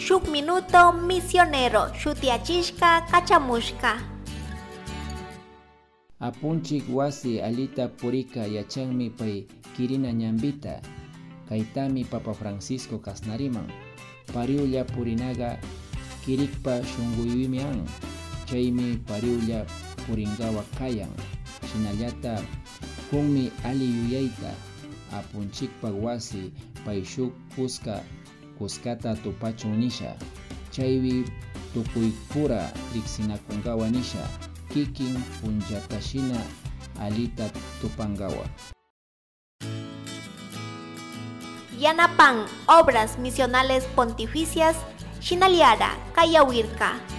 shuk minuto misionero shutiachishka kachamushka. Apunchik wasi alita purika yachanmi pay kirina ñambita. Kaitami Papa Francisco kasnariman. Pariulla purinaga kirikpa shunguywimian. Chaymi pariulla puringawa kayan. Shinallata kunmi ali yuyayta. Apunchikpa wasi pay shuk kuskata tupachun nisha. Chaywi tukuykura riksinakungawa nisha. Kikin punjatashina alita tupangawa. Yanapan Obras Misionales Pontificias Shinaliara Kayawirka.